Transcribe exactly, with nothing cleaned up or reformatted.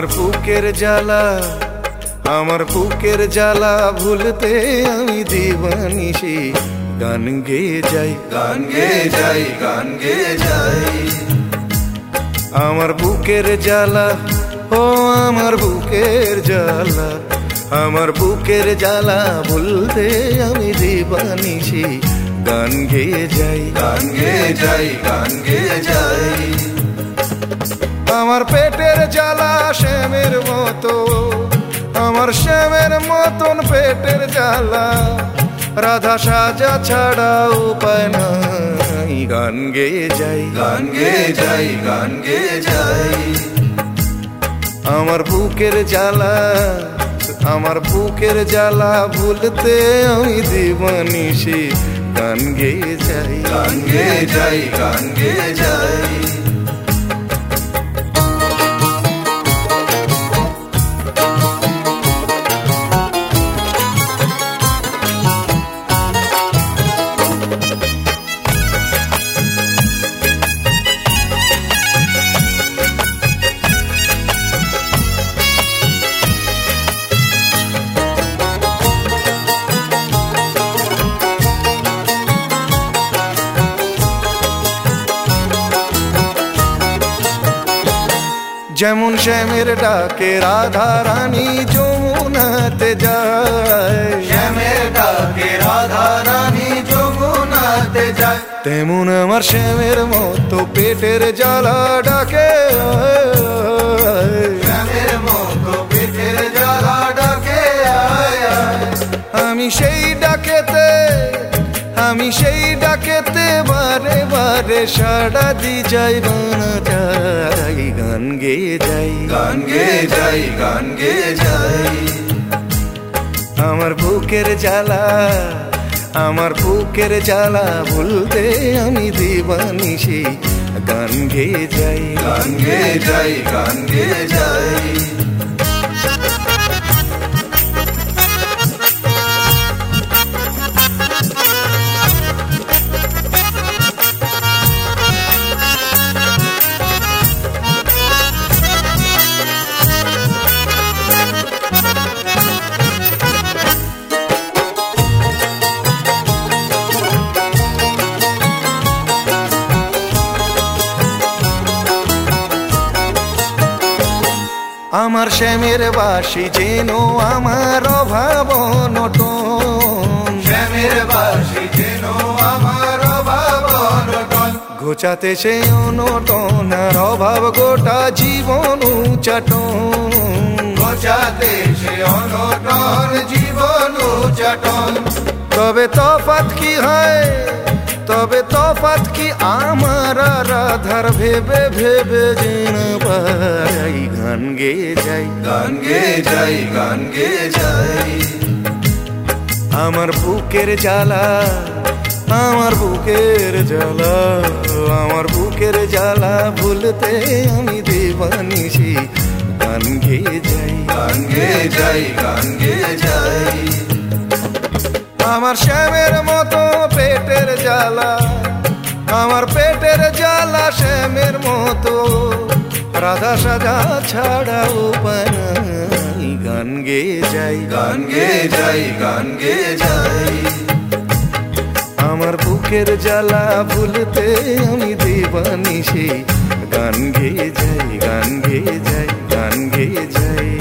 বুকের জ্বালা আমার বুকের জ্বালা ভুলতে আমি দিবানিশি গান গেয়ে যাই গান গেয়ে যাই গান গেয়ে যাই আমার বুকের জ্বালা ও আমার বুকের জ্বালা আমার বুকের জ্বালা ভুলতে আমি দিবানিশি গান গেয়ে যাই গান গেয়ে যাই গান গেয়ে যাই আমার পেটের জ্বালা শ্যামের মতো আমার শ্যামের মতন পেটের জ্বালা রাধা সাজা ছাড়া উপায় নাই গান গেয়ে যাই গান গেয়ে যাই গান গেয়ে যাই আমার বুকের জ্বালা আমার বুকের জ্বালা ভুলতে আমি দিবানিশি গান গেয়ে যাই গান গেয়ে যাই গান গেয়ে যাই যেমন শ্যামের ডাকে রাধা রানী যমুনাতে যায় শ্যামের ডাকে রাধা রানী যমুনাতে যায় তেমন আমার শ্যামের মতো পেটের জ্বালা ডাকে শ্যামের মতো পেটের জ্বালা ডাকে আমি সেই ডাকেতে আমি সেই ডাকেতে বারে বারে সাড়া দি যাই বানা যাই গান গেয়ে যাই গান গেয়ে যাই গান গেয়ে যাই আমার বুকের জ্বালা আমার বুকের জ্বালা ভুলতে আমি দিবানিশি গান গেয়ে যাই গান গেয়ে যাই গান গেয়ে যাই আমার শ্যামের বাসি যেন আমার অভাব অনটন শ্যামের বাসি যেন আমার অভাব অনটন ঘোচাতে সে অনটন আর অভাব গোটা জীবন উচাটন ঘোচাতে সে অনটন জীবন উচাটন তবে তফাৎ কি হয় তবে তফাৎ কি আমার রাধার ভেবে ভেবে যেন পাই গান গেয়ে যাই গান গেয়ে যাই গান গেয়ে যাই আমার বুকের জ্বালা আমার বুকের জ্বালা আমার বুকের জ্বালা ভুলতে আমি দিবানিশি গান গেয়ে যাই গান গেয়ে যাই গান গেয়ে যাই আমার শ্যামের মতো পেটের জ্বালা আমার পেটের জ্বালা শ্যামের মতো রাধা সাজা ছাড়া উপায় নাই গান গেয়ে যাই গান গেয়ে যাই গান গেয়ে যাই আমার বুকের জ্বালা ভুলতে আমি দিবানিশি গান গেয়ে যাই গান গেয়ে যাই গান গেয়ে যাই